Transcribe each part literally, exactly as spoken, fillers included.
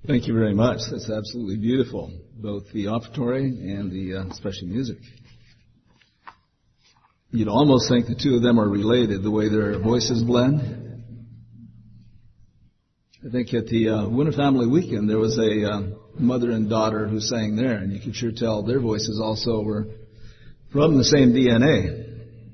Thank you very much. That's absolutely beautiful, both the offertory and the uh, special music. You'd almost think the two of them are related, the way their voices blend. I think at the uh, Winter Family Weekend, there was a uh, mother and daughter who sang there, and you could sure tell their voices also were from the same D N A.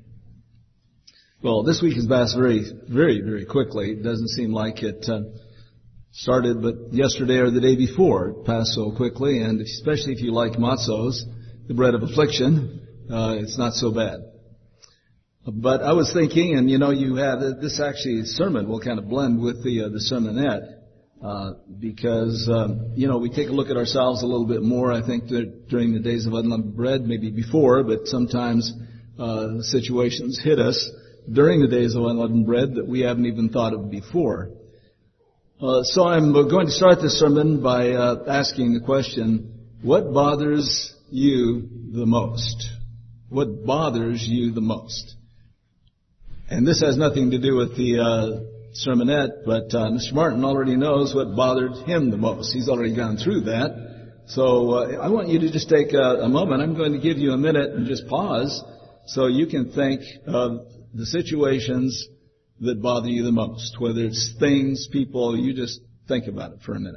Well, this week has passed very, very, very quickly. It doesn't seem like it uh, started but yesterday or the day before. It passed so quickly, and especially if you like matzos, the bread of affliction, uh, it's not so bad. But I was thinking, and you know, you have this actually sermon will kind of blend with the uh, the sermonette uh, because um, you know we take a look at ourselves a little bit more. I think that during the days of unleavened bread, maybe before, but sometimes uh, situations hit us during the days of unleavened bread that we haven't even thought of before. Uh, so I'm going to start this sermon by uh, asking the question: what bothers you the most? What bothers you the most? And this has nothing to do with the uh, sermonette, but uh, Mister Martin already knows what bothered him the most. He's already gone through that. So uh, I want you to just take a, a moment. I'm going to give you a minute and just pause so you can think of the situations that bother you the most. Whether it's things, people, you just think about it for a minute.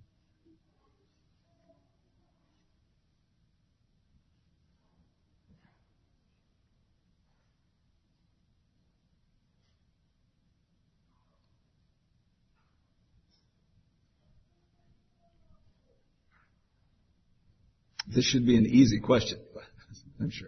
This should be an easy question, I'm sure.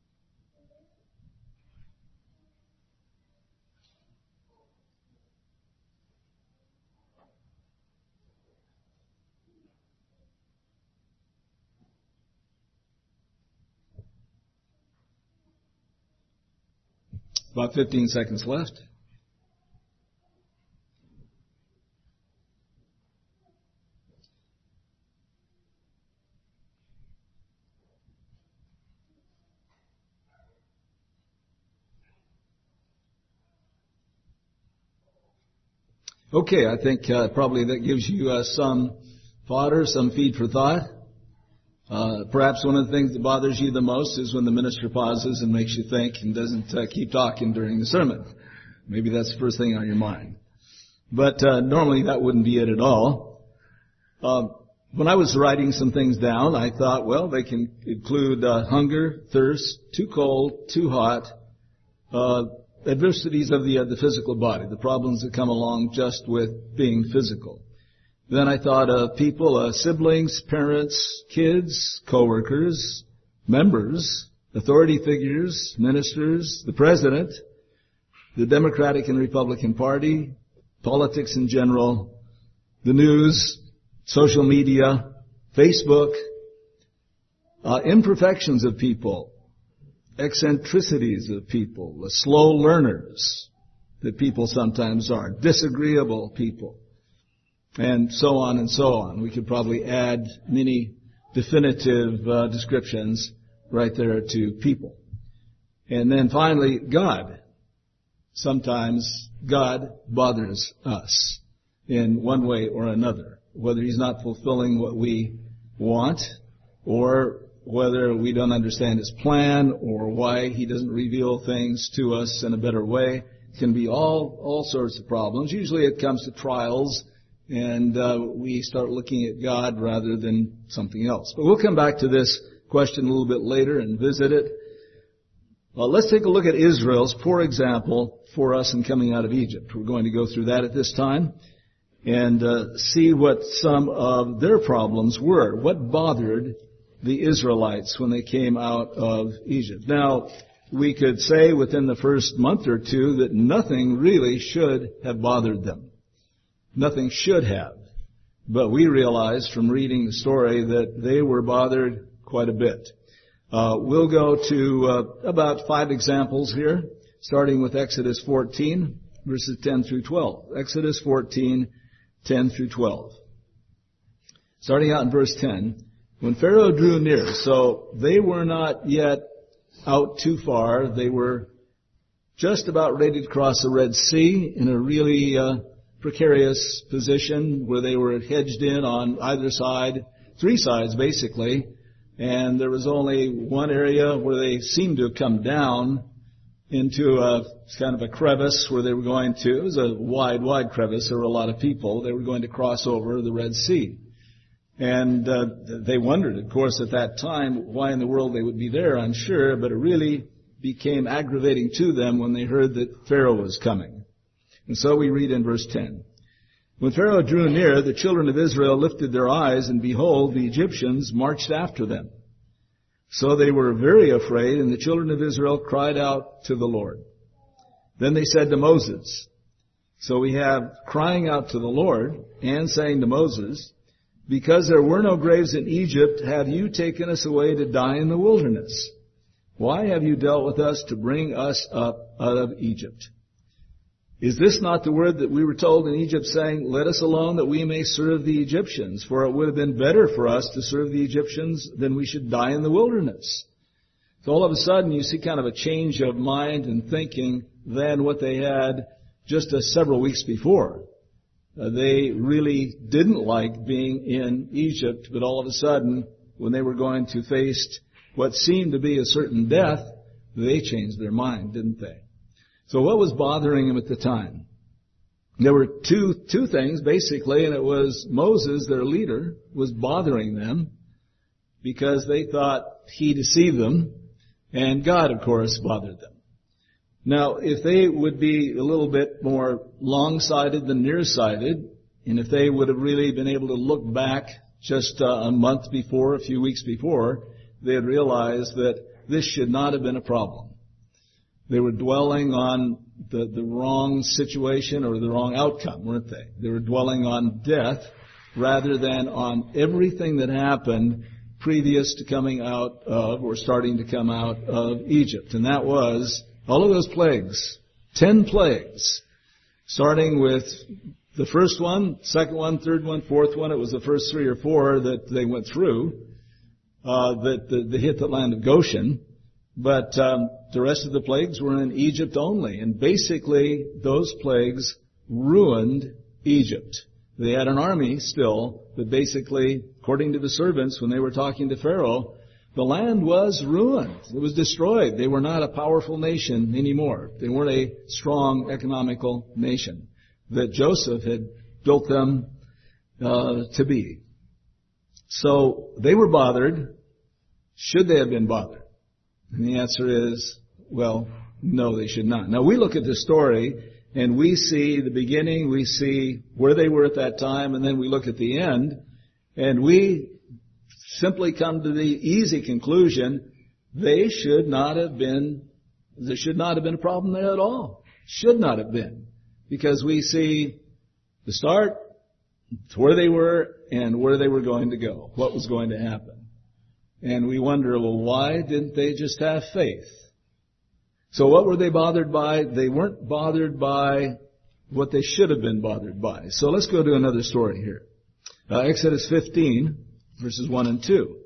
About fifteen seconds left. Okay, I think uh, probably that gives you uh, some fodder, some feed for thought. Uh, perhaps one of the things that bothers you the most is when the minister pauses and makes you think and doesn't uh, keep talking during the sermon. Maybe that's the first thing on your mind. But uh, normally that wouldn't be it at all. Uh, when I was writing some things down, I thought, well, they can include uh, hunger, thirst, too cold, too hot, uh, adversities of the, uh, the physical body, the problems that come along just with being physical. Then I thought of people, uh, siblings, parents, kids, coworkers, members, authority figures, ministers, the president, the Democratic and Republican Party, politics in general, the news, social media, Facebook, uh, imperfections of people, eccentricities of people, the slow learners that people sometimes are, disagreeable people, and so on and so on. We could probably add many definitive uh, descriptions right there to people. And then finally, God. Sometimes God bothers us in one way or another, whether He's not fulfilling what we want, or whether we don't understand His plan, or why He doesn't reveal things to us in a better way. It can be all, all sorts of problems. Usually it comes to trials, and uh, we start looking at God rather than something else. But we'll come back to this question a little bit later and visit it. Well, let's take a look at Israel's poor example for us in coming out of Egypt. We're going to go through that at this time and uh, see what some of their problems were. What bothered the Israelites when they came out of Egypt. Now, we could say within the first month or two that nothing really should have bothered them. Nothing should have. But we realize from reading the story that they were bothered quite a bit. Uh, we'll go to uh, about five examples here, starting with Exodus fourteen, verses ten through twelve. Exodus fourteen, ten through twelve. Starting out in verse ten. When Pharaoh drew near, so they were not yet out too far. They were just about ready to cross the Red Sea in a really uh, precarious position where they were hedged in on either side, three sides basically, and there was only one area where they seemed to have come down into a kind of a crevice where they were going to, it was a wide, wide crevice, there were a lot of people, they were going to cross over the Red Sea. And uh, they wondered, of course, at that time, why in the world they would be there, I'm sure, but it really became aggravating to them when they heard that Pharaoh was coming. And so we read in verse ten. When Pharaoh drew near, the children of Israel lifted their eyes, and behold, the Egyptians marched after them. So they were very afraid, and the children of Israel cried out to the Lord. Then they said to Moses, so we have crying out to the Lord and saying to Moses, because there were no graves in Egypt, have you taken us away to die in the wilderness? Why have you dealt with us to bring us up out of Egypt? Is this not the word that we were told in Egypt, saying, let us alone that we may serve the Egyptians? For it would have been better for us to serve the Egyptians than we should die in the wilderness. So all of a sudden you see kind of a change of mind and thinking than what they had just uh, several weeks before. Uh, they really didn't like being in Egypt, but all of a sudden, when they were going to face what seemed to be a certain death, they changed their mind, didn't they? So what was bothering them at the time? There were two, two things basically, and it was Moses, their leader, was bothering them because they thought he deceived them, and God, of course, bothered them. Now, if they would be a little bit more long-sighted than near-sighted, and if they would have really been able to look back just uh, a month before, a few weeks before, they had realized that this should not have been a problem. They were dwelling on the, the wrong situation or the wrong outcome, weren't they? They were dwelling on death rather than on everything that happened previous to coming out of or starting to come out of Egypt. And that was all of those plagues, ten plagues, starting with the first one, second one, third one, fourth one. It was the first three or four that they went through uh, that, that, that hit the land of Goshen. But um, the rest of the plagues were in Egypt only. And basically, those plagues ruined Egypt. They had an army still, but basically, according to the servants, when they were talking to Pharaoh, the land was ruined. It was destroyed. They were not a powerful nation anymore. They weren't a strong economical nation that Joseph had built them uh, to be. So they were bothered. Should they have been bothered? And the answer is, well, no, they should not. Now, we look at this story, and we see the beginning, we see where they were at that time, and then we look at the end, and we simply come to the easy conclusion, they should not have been, there should not have been a problem there at all. Should not have been. Because we see the start, where they were, and where they were going to go, what was going to happen. And we wonder, well, why didn't they just have faith? So what were they bothered by? They weren't bothered by what they should have been bothered by. So let's go to another story here. Uh, Exodus fifteen, verses one and two.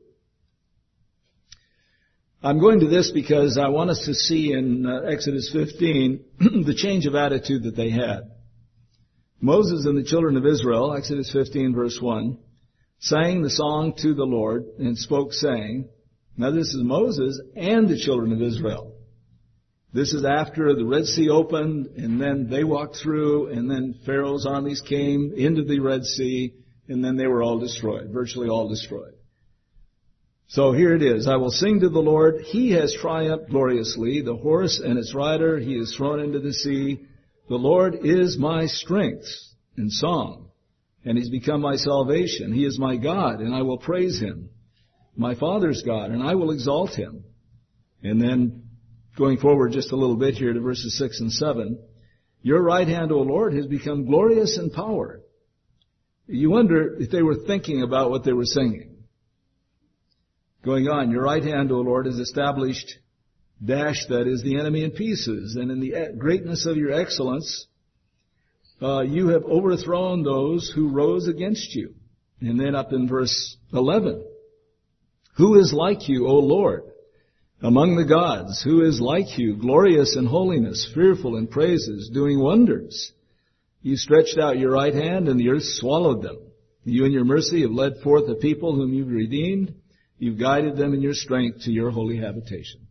I'm going to this because I want us to see in uh, Exodus fifteen the change of attitude that they had. Moses and the children of Israel, Exodus fifteen, verse one, sang the song to the Lord and spoke saying, now this is Moses and the children of Israel. This is after the Red Sea opened, and then they walked through, and then Pharaoh's armies came into the Red Sea, and then they were all destroyed, virtually all destroyed. So here it is. I will sing to the Lord. He has triumphed gloriously. The horse and its rider he is thrown into the sea. The Lord is my strength and song, and he's become my salvation. He is my God, and I will praise him. My Father's God, and I will exalt him. And then going forward just a little bit here to verses six and seven, your right hand, O Lord, has become glorious in power. You wonder if they were thinking about what they were singing. Going on, your right hand, O Lord, has established dash, that is, the enemy in pieces, and in the greatness of your excellence, uh, you have overthrown those who rose against you. And then up in verse eleven, who is like you, O Lord, among the gods? Who is like you, glorious in holiness, fearful in praises, doing wonders? You stretched out your right hand, and the earth swallowed them. You in your mercy have led forth a people whom you've redeemed. You've guided them in your strength to your holy habitation.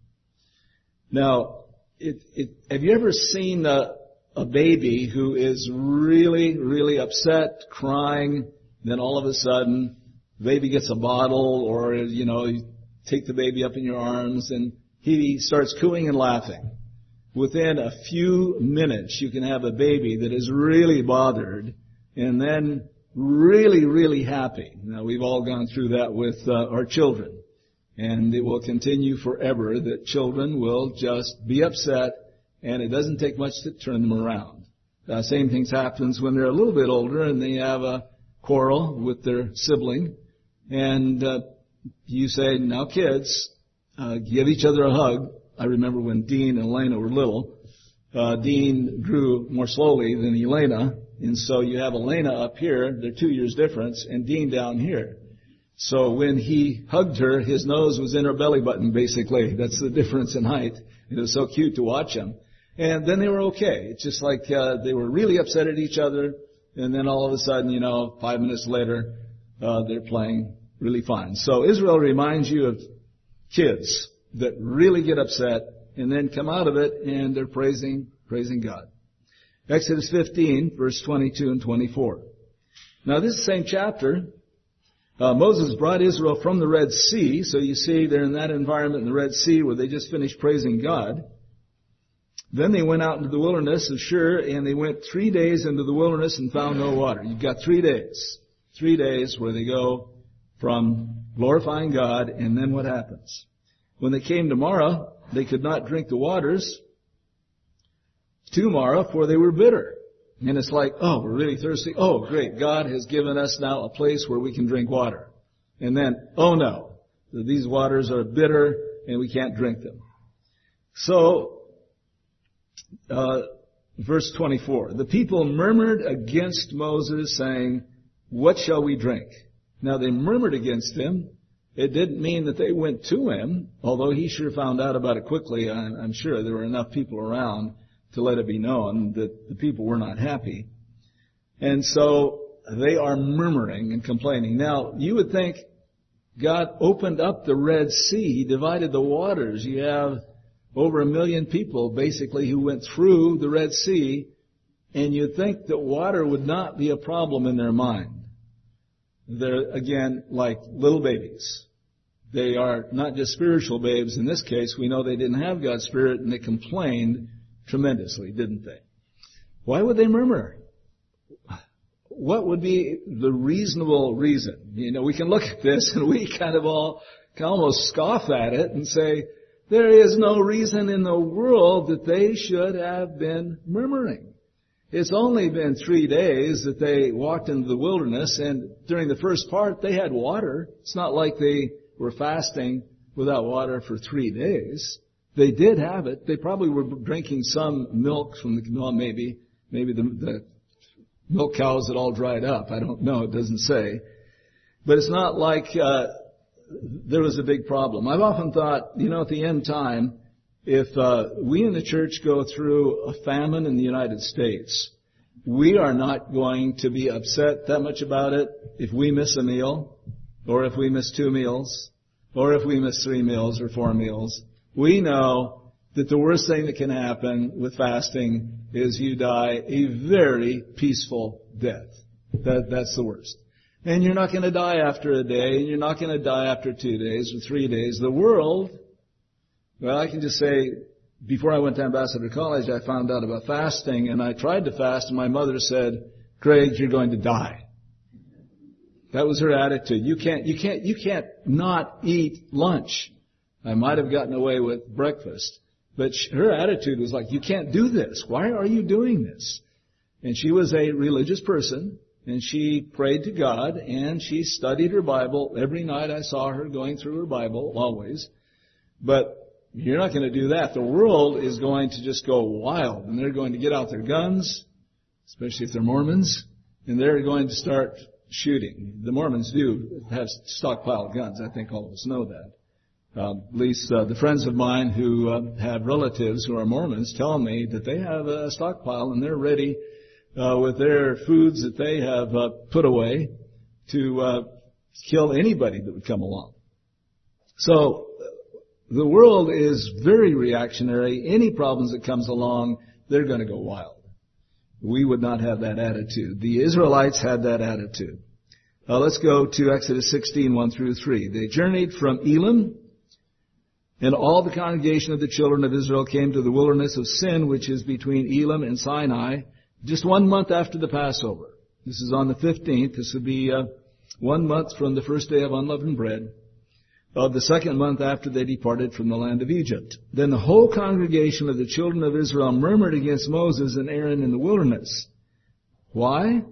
Now, it, it, have you ever seen a, a baby who is really, really upset, crying, then all of a sudden, the baby gets a bottle, or, you know, you take the baby up in your arms, and he starts cooing and laughing. Within a few minutes, you can have a baby that is really bothered, and then really, really happy. Now, we've all gone through that with uh, our children. And it will continue forever that children will just be upset, and it doesn't take much to turn them around. Uh, same things happens when they're a little bit older and they have a quarrel with their sibling. And uh, you say, now kids, uh, give each other a hug. I remember when Dean and Elena were little, uh, Dean grew more slowly than Elena. And so you have Elena up here, they're two years difference, and Dean down here. So when he hugged her, his nose was in her belly button, basically. That's the difference in height. It was so cute to watch them. And then they were okay. It's just like uh, they were really upset at each other, and then all of a sudden, you know, five minutes later, uh, they're playing really fine. So Israel reminds you of kids that really get upset and then come out of it, and they're praising, praising God. Exodus fifteen, verse twenty-two and twenty-four. Now this is the same chapter. Uh, Moses brought Israel from the Red Sea, so you see they're in that environment in the Red Sea where they just finished praising God. Then they went out into the wilderness of Shur, and they went three days into the wilderness and found no water. You've got three days. Three days where they go from glorifying God, and then what happens? When they came to Marah, they could not drink the waters to Marah, for they were bitter. And it's like, oh, we're really thirsty. Oh, great. God has given us now a place where we can drink water. And then, oh no, these waters are bitter and we can't drink them. So, uh, verse twenty-four, the people murmured against Moses, saying, what shall we drink? Now they murmured against him. It didn't mean that they went to him, although he sure found out about it quickly. I'm sure there were enough people around to let it be known that the people were not happy. And so they are murmuring and complaining. Now, you would think God opened up the Red Sea. He divided the waters. You have over a million people, basically, who went through the Red Sea, and you'd think that water would not be a problem in their mind. They're, again, like little babies. They are not just spiritual babes. In this case, we know they didn't have God's Spirit, and they complained tremendously, didn't they? Why would they murmur? What would be the reasonable reason? You know, we can look at this and we kind of all can almost scoff at it and say, there is no reason in the world that they should have been murmuring. It's only been three days that they walked into the wilderness, and during the first part they had water. It's not like they were fasting without water for three days. They did have it. They probably were drinking some milk from the, well, maybe, maybe the, the milk cows had all dried up. I don't know. It doesn't say. But it's not like, uh, there was a big problem. I've often thought, you know, at the end time, if, uh, we in the church go through a famine in the United States, we are not going to be upset that much about it if we miss a meal, or if we miss two meals, or if we miss three meals or four meals. We know that the worst thing that can happen with fasting is you die a very peaceful death. That, that's the worst. And you're not going to die after a day, and you're not going to die after two days or three days. The world, well, I can just say, before I went to Ambassador College, I found out about fasting, and I tried to fast, and my mother said, Craig, you're going to die. That was her attitude. You can't, you can't, you can't not eat lunch. I might have gotten away with breakfast. But her attitude was like, you can't do this. Why are you doing this? And she was a religious person, and she prayed to God, and she studied her Bible. Every night I saw her going through her Bible, always. But you're not going to do that. The world is going to just go wild, and they're going to get out their guns, especially if they're Mormons, and they're going to start shooting. The Mormons do have stockpiled guns. I think all of us know that. Uh, at least uh, the friends of mine who uh, have relatives who are Mormons tell me that they have a stockpile and they're ready uh, with their foods that they have uh, put away to uh, kill anybody that would come along. So the world is very reactionary. Any problems that comes along, they're going to go wild. We would not have that attitude. The Israelites had that attitude. Uh, let's go to Exodus sixteen, one through three. They journeyed from Elim, and all the congregation of the children of Israel came to the wilderness of Sin, which is between Elim and Sinai, just one month after the Passover. This is on the fifteenth. This would be uh, one month from the first day of unleavened bread of the second month after they departed from the land of Egypt. Then the whole congregation of the children of Israel murmured against Moses and Aaron in the wilderness. Why?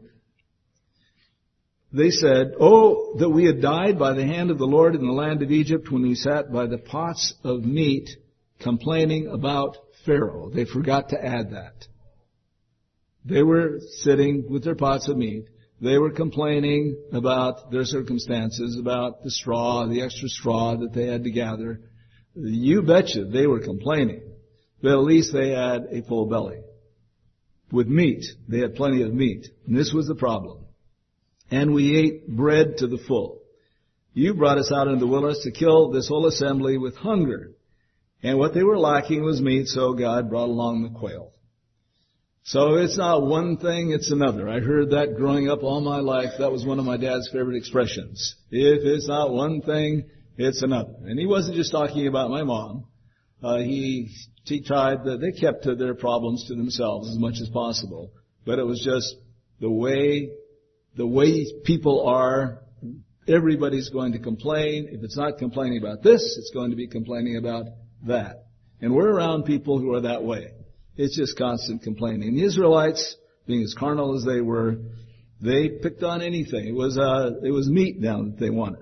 They said, "Oh, that we had died by the hand of the Lord in the land of Egypt when we sat by the pots of meat complaining about Pharaoh." They forgot to add that. They were sitting with their pots of meat. They were complaining about their circumstances, about the straw, the extra straw that they had to gather. You betcha they were complaining. But at least they had a full belly. With meat, they had plenty of meat. And this was the problem. "And we ate bread to the full. You brought us out into the wilderness to kill this whole assembly with hunger." And what they were lacking was meat, so God brought along the quail. So it's not one thing, it's another. I heard that growing up all my life. That was one of my dad's favorite expressions. If it's not one thing, it's another. And he wasn't just talking about my mom. Uh, he, he tried, the, they kept their problems to themselves as much as possible. But it was just the way, the way people are. Everybody's going to complain. If it's not complaining about this, it's going to be complaining about that. And we're around people who are that way. It's just constant complaining. The Israelites, being as carnal as they were, they picked on anything. It was uh, it was meat now that they wanted.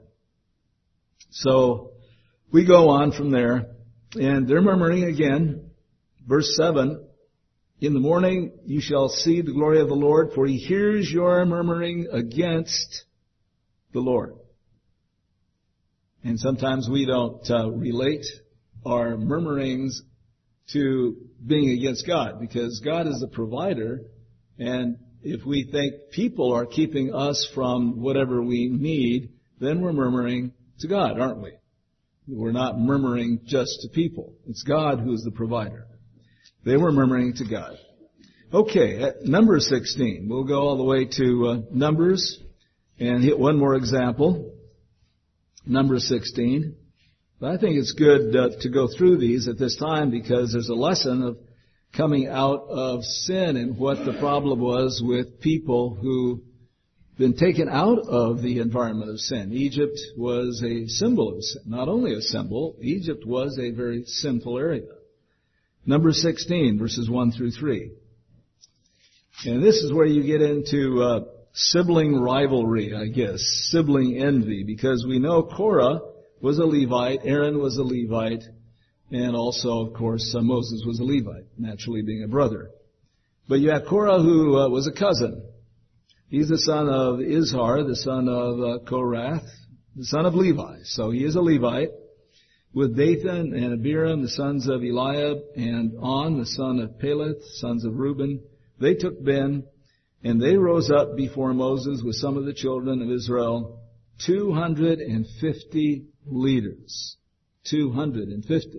So we go on from there, and they're murmuring again. Verse seven, "In the morning you shall see the glory of the Lord, for he hears your murmuring against the Lord." And sometimes we don't uh, relate our murmurings to being against God, because God is the provider, and if we think people are keeping us from whatever we need, then we're murmuring to God, aren't we? We're not murmuring just to people. It's God who's the provider. They were murmuring to God. Okay, at Numbers sixteen. We'll go all the way to uh, Numbers and hit one more example. Numbers sixteen. But I think it's good uh, to go through these at this time, because there's a lesson of coming out of sin and what the problem was with people who've been taken out of the environment of sin. Egypt was a symbol of sin. Not only a symbol, Egypt was a very sinful area. Numbers sixteen, verses one through three. And this is where you get into uh, sibling rivalry, I guess, sibling envy, because we know Korah was a Levite, Aaron was a Levite, and also, of course, uh, Moses was a Levite, naturally being a brother. But you have Korah, who uh, was a cousin. He's the son of Izhar, the son of uh, Korath, the son of Levi. So he is a Levite, with Dathan and Abiram, the sons of Eliab, and On, the son of Peleth, sons of Reuben. They took Ben, and they rose up before Moses with some of the children of Israel, two hundred fifty leaders. two hundred fifty.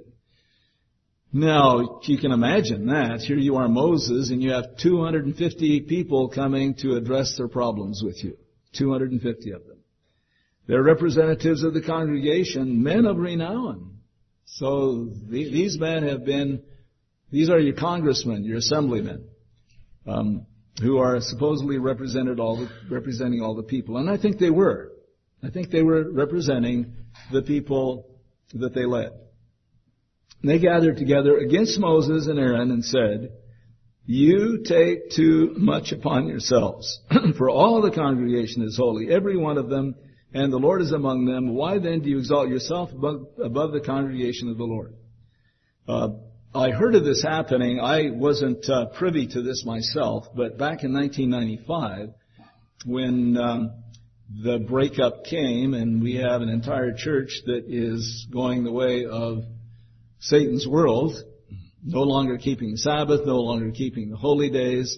Now, you can imagine that. Here you are, Moses, and you have two hundred fifty people coming to address their problems with you. two hundred fifty of them. They're representatives of the congregation, men of renown. So these men have been, these are your congressmen, your assemblymen, um, who are supposedly represented all the, representing all the people. And I think they were. I think they were representing the people that they led. And they gathered together against Moses and Aaron and said, "You take too much upon yourselves, for all the congregation is holy, every one of them, and the Lord is among them. Why then do you exalt yourself above, above the congregation of the Lord?" Uh, I heard of this happening. I wasn't uh, privy to this myself, but back in nineteen ninety-five, when um, the breakup came, and we have an entire church that is going the way of Satan's world, no longer keeping the Sabbath, no longer keeping the holy days,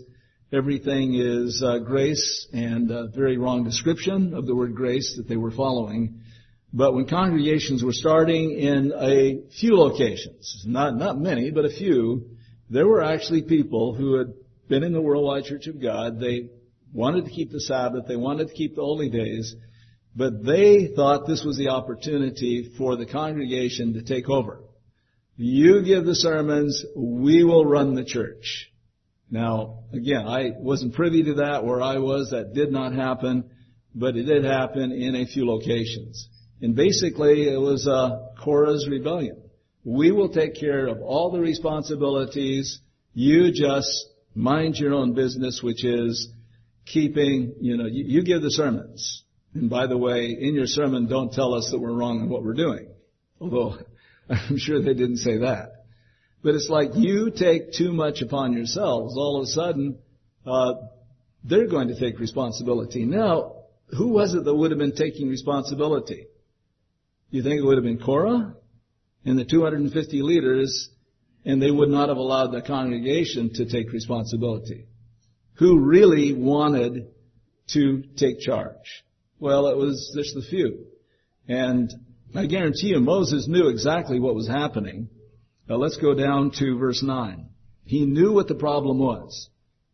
everything is uh, grace, and a very wrong description of the word grace that they were following. But when congregations were starting in a few locations, not not many, but a few, there were actually people who had been in the Worldwide Church of God. They wanted to keep the Sabbath. They wanted to keep the holy days. But they thought this was the opportunity for the congregation to take over. You give the sermons, we will run the church. Now, again, I wasn't privy to that where I was. That did not happen, but it did happen in a few locations. And basically, it was uh, Korah's rebellion. We will take care of all the responsibilities. You just mind your own business, which is keeping, you know, you, you give the sermons. And by the way, in your sermon, don't tell us that we're wrong in what we're doing. Although, I'm sure they didn't say that. But it's like you take too much upon yourselves. All of a sudden, uh, they're going to take responsibility. Now, who was it that would have been taking responsibility? You think it would have been Korah and the two hundred fifty leaders, and they would not have allowed the congregation to take responsibility? Who really wanted to take charge? Well, it was just the few. And I guarantee you Moses knew exactly what was happening. Now let's go down to verse nine. He knew what the problem was.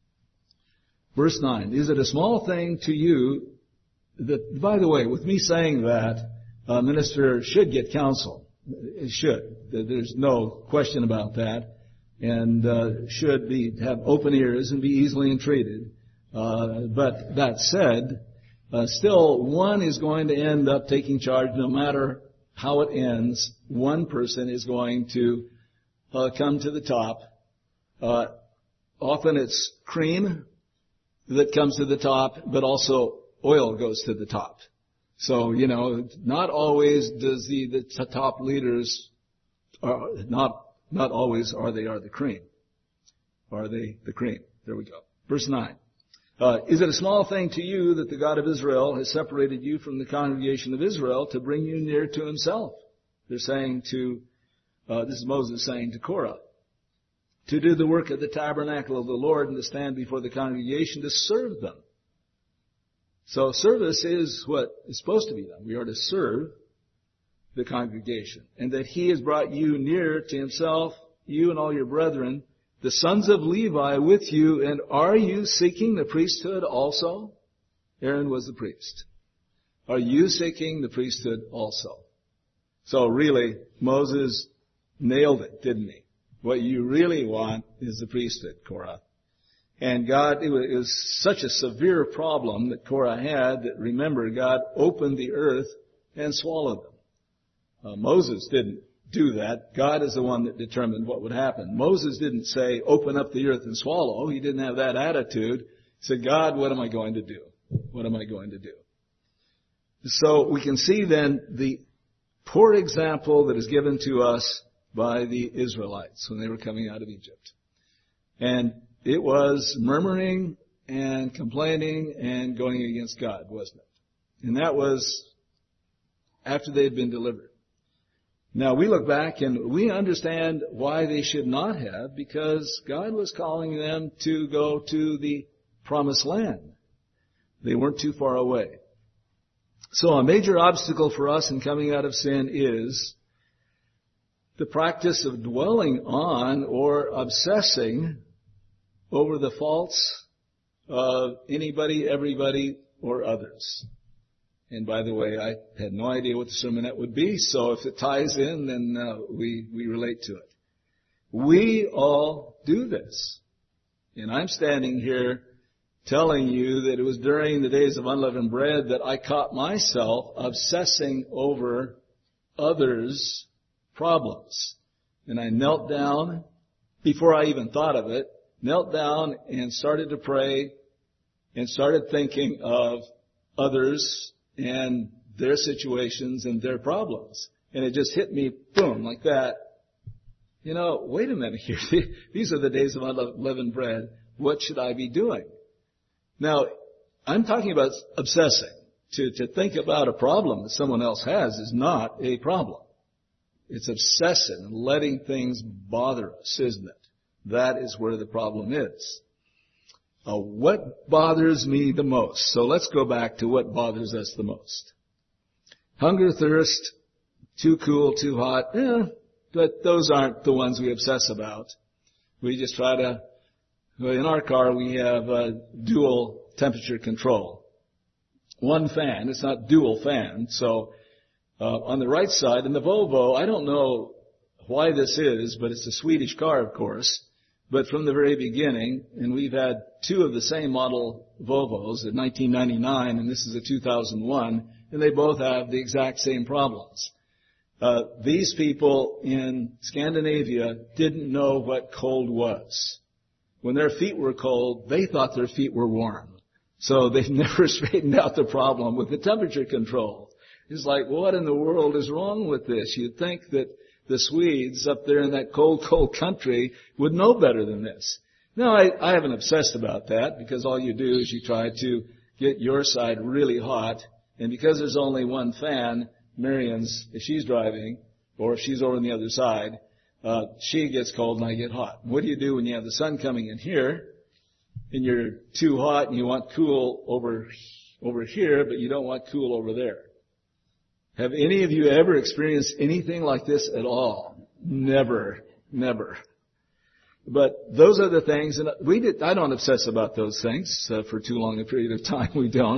Verse nine, is it a small thing to you that, by the way, with me saying that, a minister should get counsel. It should. There's no question about that. And uh, should be have open ears and be easily entreated. Uh, but that said, uh, still one is going to end up taking charge no matter how it ends. One person is going to uh, come to the top. Uh, often it's cream that comes to the top, but also oil goes to the top. So, you know, not always does the, the t- top leaders, are not, not always are they are the cream. Are they the cream? There we go. Verse nine. Uh, is it a small thing to you that the God of Israel has separated you from the congregation of Israel to bring you near to himself? They're saying to, uh, this is Moses saying to Korah, to do the work of the tabernacle of the Lord and to stand before the congregation to serve them. So service is what is supposed to be done. We are to serve the congregation. And that he has brought you near to himself, you and all your brethren, the sons of Levi with you, and are you seeking the priesthood also? Aaron was the priest. Are you seeking the priesthood also? So really, Moses nailed it, didn't he? What you really want is the priesthood, Korah. And God, it was such a severe problem that Korah had that, remember, God opened the earth and swallowed them. Uh, Moses didn't do that. God is the one that determined what would happen. Moses didn't say, open up the earth and swallow. He didn't have that attitude. He said, God, what am I going to do? What am I going to do? So we can see then the poor example that is given to us by the Israelites when they were coming out of Egypt. And it was murmuring and complaining and going against God, wasn't it? And that was after they had been delivered. Now we look back and we understand why they should not have, because God was calling them to go to the promised land. They weren't too far away. So a major obstacle for us in coming out of sin is the practice of dwelling on or obsessing over the faults of anybody, everybody, or others. And by the way, I had no idea what the sermonette would be, so if it ties in, then uh, we, we relate to it. We all do this. And I'm standing here telling you that it was during the days of unleavened bread that I caught myself obsessing over others' problems. And I knelt down before I even thought of it, knelt down and started to pray and started thinking of others and their situations and their problems. And it just hit me, boom, like that. You know, wait a minute here. These are the days of unleavened bread. What should I be doing? Now, I'm talking about obsessing. To, to think about a problem that someone else has is not a problem. It's obsessing and letting things bother us, isn't it? That is where the problem is. Uh, what bothers me the most? So let's go back to what bothers us the most. Hunger, thirst, too cool, too hot, eh, but those aren't the ones we obsess about. We just try to, well, in our car we have uh, dual temperature control. One fan, it's not dual fan, so uh, on the right side, in the Volvo, I don't know why this is, but it's a Swedish car, of course, but from the very beginning, and we've had two of the same model Volvos, a nineteen ninety-nine, and this is a two thousand one, and they both have the exact same problems. Uh, these people in Scandinavia didn't know what cold was. When their feet were cold, they thought their feet were warm. So they've never straightened out the problem with the temperature control. It's like, what in the world is wrong with this? You'd think that the Swedes up there in that cold, cold country would know better than this. No, I, I haven't obsessed about that, because all you do is you try to get your side really hot, and because there's only one fan, Marion's, if she's driving, or if she's over on the other side, uh, she gets cold and I get hot. What do you do when you have the sun coming in here, and you're too hot and you want cool over, over here, but you don't want cool over there? Have any of you ever experienced anything like this at all? Never, never. But those are the things, and we did, I don't obsess about those things uh, for too long a period of time. We don't.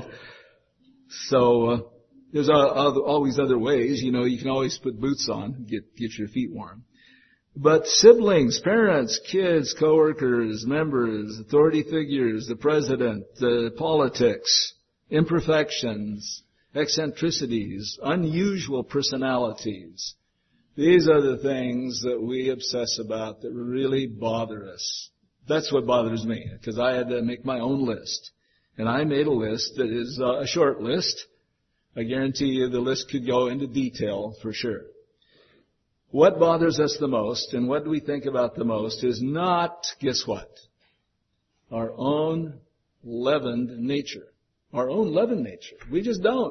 So, uh, there's uh, always other ways. You know, you can always put boots on, get, get your feet warm. But siblings, parents, kids, coworkers, members, authority figures, the president, the politics, imperfections, eccentricities, unusual personalities. These are the things that we obsess about that really bother us. That's what bothers me, because I had to make my own list. And I made a list that is a short list. I guarantee you the list could go into detail for sure. What bothers us the most and what do we think about the most is not, guess what? Our own leavened nature. Our own leavened nature. We just don't.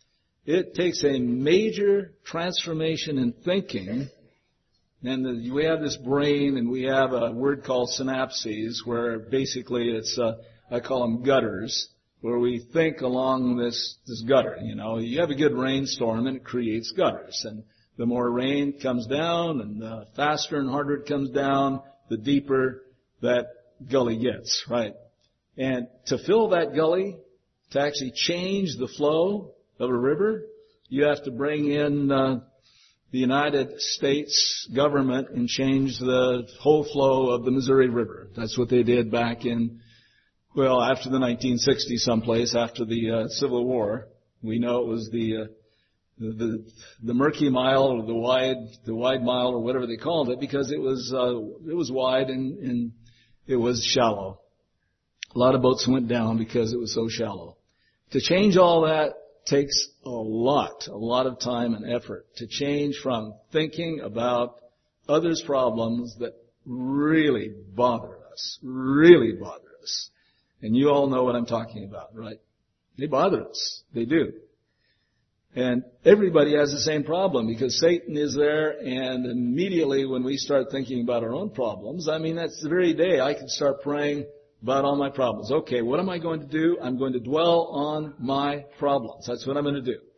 It takes a major transformation in thinking, and the, we have this brain, and we have a word called synapses, where basically it's, uh, I call them gutters, where we think along this, this gutter. You know, you have a good rainstorm and it creates gutters, and the more rain comes down and the faster and harder it comes down, the deeper that gully gets, right? And to fill that gully, to actually change the flow of a river, you have to bring in uh, the United States government and change the whole flow of the Missouri River. That's what they did back in, well, after the nineteen sixties someplace, after the uh, Civil War. We know it was the, uh, the the the murky mile or the wide the wide mile or whatever they called it, because it was uh, it was wide and, and it was shallow. A lot of boats went down because it was so shallow. To change all that takes a lot, a lot of time and effort to change from thinking about others' problems that really bother us, really bother us. And you all know what I'm talking about, right? They bother us. They do. And everybody has the same problem because Satan is there, and immediately when we start thinking about our own problems, I mean, that's the very day I can start praying about all my problems. Okay, what am I going to do? I'm going to dwell on my problems. That's what I'm going to do.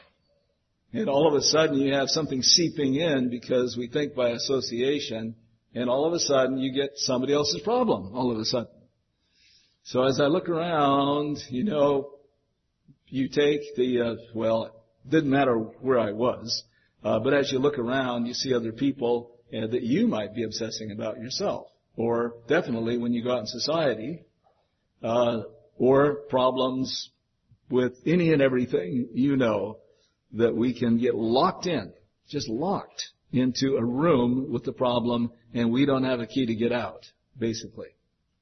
And all of a sudden you have something seeping in because we think by association, and all of a sudden you get somebody else's problem all of a sudden. So as I look around, you know, you take the, uh, well, it didn't matter where I was, uh, but as you look around, you see other people uh, that you might be obsessing about yourself. Or definitely when you go out in society, uh, or problems with any and everything, you know that we can get locked in, just locked into a room with the problem, and we don't have a key to get out, basically.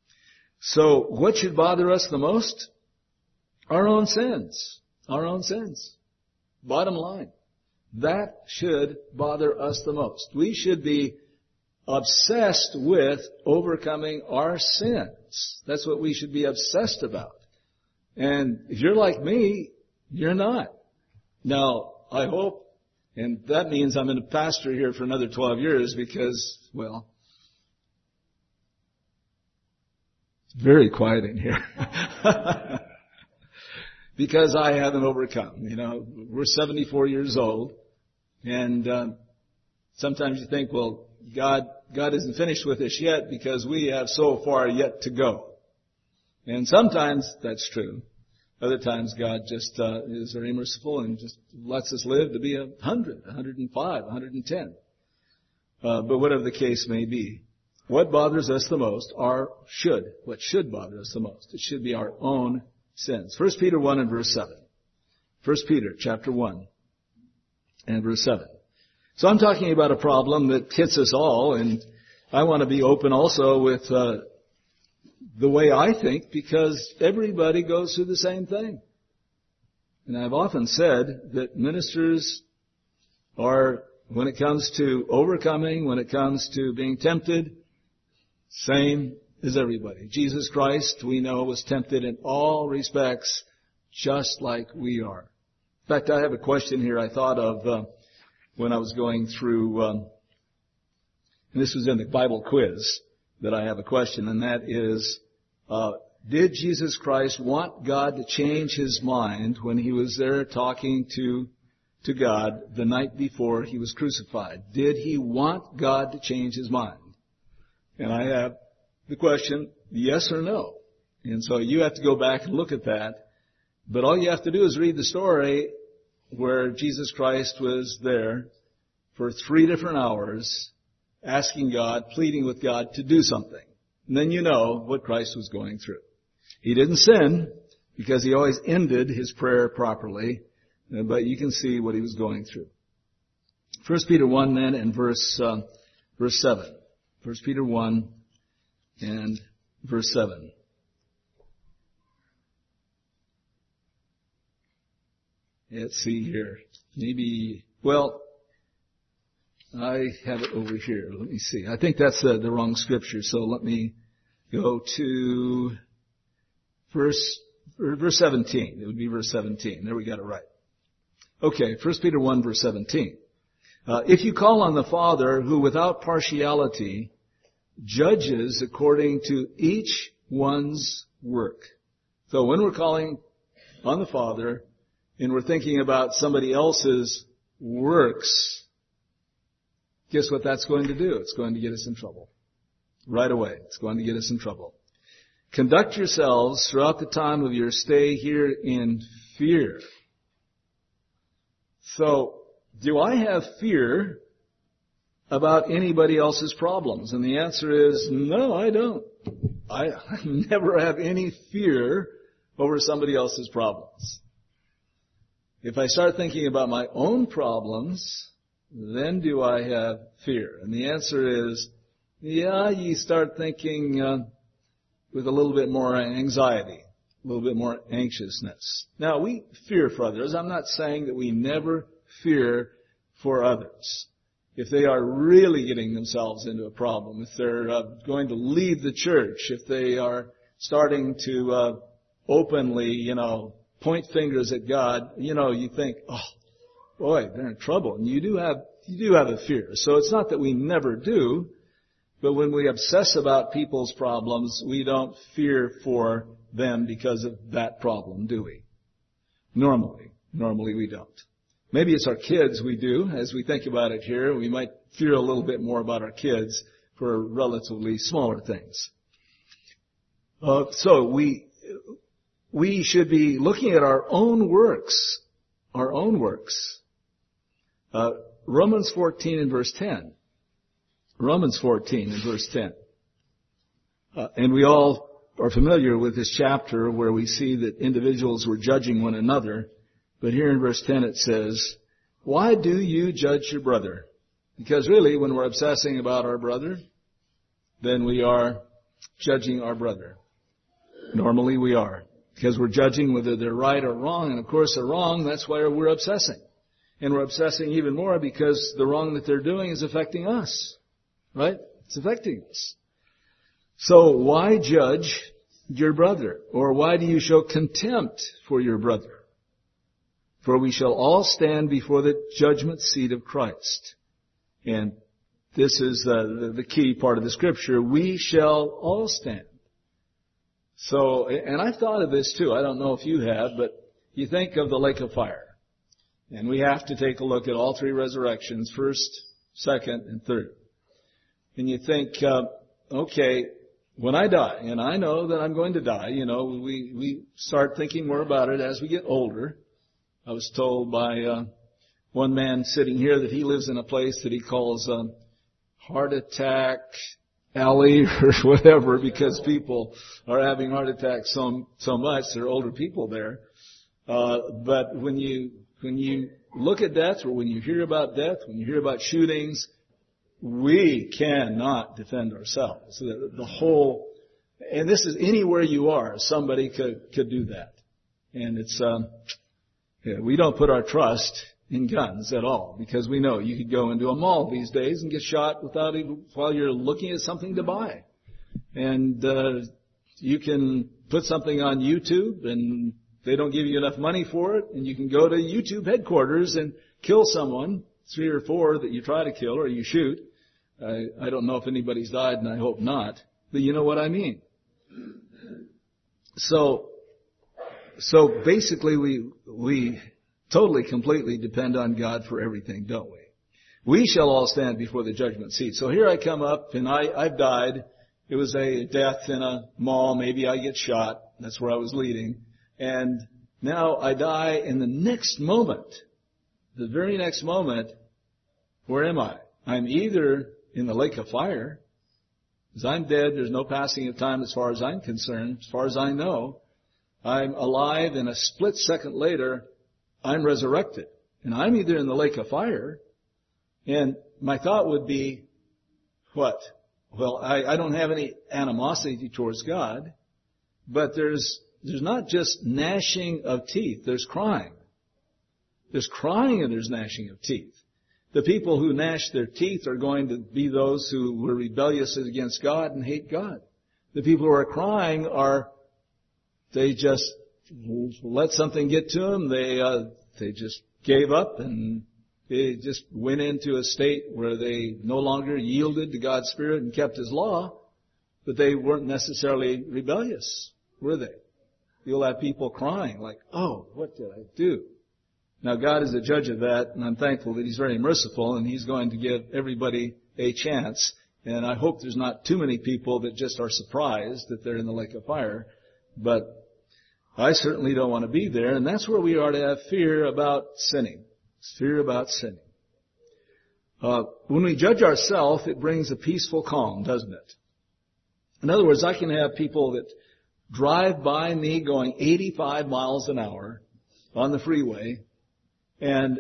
So what should bother us the most? Our own sins. Our own sins. Bottom line. That should bother us the most. We should be obsessed with overcoming our sins. That's what we should be obsessed about. And if you're like me, you're not. Now, I hope, and that means I'm in a pastor here for another twelve years because, well, It's very quiet in here. Because I haven't overcome. You know, we're seventy-four years old, and uh, sometimes you think, well, God, God isn't finished with us yet because we have so far yet to go. And sometimes that's true. Other times God just uh, is very merciful and just lets us live to be a hundred, a hundred and five, a hundred and ten. Uh, but whatever the case may be, what bothers us the most are should, what should bother us the most. It should be our own sins. First Peter one and verse seven. First Peter chapter one and verse seven. So I'm talking about a problem that hits us all, and I want to be open also with uh, the way I think, because everybody goes through the same thing. And I've often said that ministers are, when it comes to overcoming, when it comes to being tempted, same as everybody. Jesus Christ, we know, was tempted in all respects just like we are. In fact, I have a question here I thought of uh, when I was going through, um, and this was in the Bible quiz, that I have a question, and that is, uh, did Jesus Christ want God to change His mind when He was there talking to to God the night before He was crucified? Did He want God to change His mind? And I have the question, yes or no. And so you have to go back and look at that. But all you have to do is read the story where Jesus Christ was there for three different hours asking God, pleading with God to do something. And then you know what Christ was going through. He didn't sin because He always ended His prayer properly, but you can see what He was going through. First Peter one then and verse, uh, verse seven. First Peter one and verse seven. Let's see here. Maybe, well, I have it over here. Let me see. I think that's uh, the wrong scripture, so let me go to verse, verse seventeen. It would be verse seventeen. There, we got it right. Okay, First Peter one, verse seventeen. Uh, if you call on the Father, who without partiality judges according to each one's work. So when we're calling on the Father and we're thinking about somebody else's works, guess what that's going to do? It's going to get us in trouble. Right away. It's going to get us in trouble. Conduct yourselves throughout the time of your stay here in fear. So, do I have fear about anybody else's problems? And the answer is, no, I don't. I never have any fear over somebody else's problems. If I start thinking about my own problems, then do I have fear? And the answer is, yeah, you start thinking uh, with a little bit more anxiety, a little bit more anxiousness. Now, we fear for others. I'm not saying that we never fear for others. If they are really getting themselves into a problem, if they're uh, going to leave the church, if they are starting to uh, openly, you know, point fingers at God, you know, you think, oh, boy, they're in trouble. And you do have, you do have a fear. So it's not that we never do, but when we obsess about people's problems, we don't fear for them because of that problem, do we? Normally. Normally we don't. Maybe it's our kids we do. As we think about it here, we might fear a little bit more about our kids for relatively smaller things. Uh, so we, we should be looking at our own works, our own works. Uh, Romans fourteen and verse ten. Romans fourteen and verse ten. Uh, and we all are familiar with this chapter where we see that individuals were judging one another. But here in verse ten it says, why do you judge your brother? Because really, when we're obsessing about our brother, then we are judging our brother. Normally we are. Because we're judging whether they're right or wrong. And of course they're wrong, that's why we're obsessing. And we're obsessing even more because the wrong that they're doing is affecting us. Right? It's affecting us. So why judge your brother? Or why do you show contempt for your brother? For we shall all stand before the judgment seat of Christ. And this is the, the, the key part of the scripture. We shall all stand. So, and I've thought of this too. I don't know if you have, but you think of the lake of fire. And we have to take a look at all three resurrections, first, second, and third. And you think, uh, okay, when I die, and I know that I'm going to die, you know, we, we start thinking more about it as we get older. I was told by uh, one man sitting here that he lives in a place that he calls um, Heart Attack Alley or whatever, because people are having heart attacks so, so much. There are older people there. Uh, but when you, when you look at death, or when you hear about death, when you hear about shootings, we cannot defend ourselves. The, the whole, and this is anywhere you are, somebody could, could do that. And it's, um, yeah, we don't put our trust in guns at all, because we know you could go into a mall these days and get shot without even, while you're looking at something to buy. And, uh, you can put something on YouTube and they don't give you enough money for it, and you can go to YouTube headquarters and kill someone, three or four that you try to kill or you shoot. I, I don't know if anybody's died, and I hope not, but you know what I mean. So, so basically we, we totally, completely depend on God for everything, don't we? We shall all stand before the judgment seat. So here I come up, and I, I've died. It was a death in a mall. Maybe I get shot. That's where I was leading. And now I die, in the next moment, the very next moment, where am I? I'm either in the lake of fire, because I'm dead, there's no passing of time as far as I'm concerned, as far as I know. I'm alive, and a split second later, I'm resurrected. And I'm either in the lake of fire, and my thought would be, what? Well, I, I don't have any animosity towards God, but there's There's not just gnashing of teeth. There's crying. There's crying and there's gnashing of teeth. The people who gnash their teeth are going to be those who were rebellious against God and hate God. The people who are crying are, they just let something get to them. They, uh, they just gave up, and they just went into a state where they no longer yielded to God's Spirit and kept His law, but they weren't necessarily rebellious, were they? You'll have people crying like, oh, what did I do? Now, God is the judge of that, and I'm thankful that He's very merciful, and He's going to give everybody a chance. And I hope there's not too many people that just are surprised that they're in the lake of fire. But I certainly don't want to be there, and that's where we are to have fear about sinning. Fear about sinning. Uh, when we judge ourselves, it brings a peaceful calm, doesn't it? In other words, I can have people that drive by me going eighty-five miles an hour on the freeway, and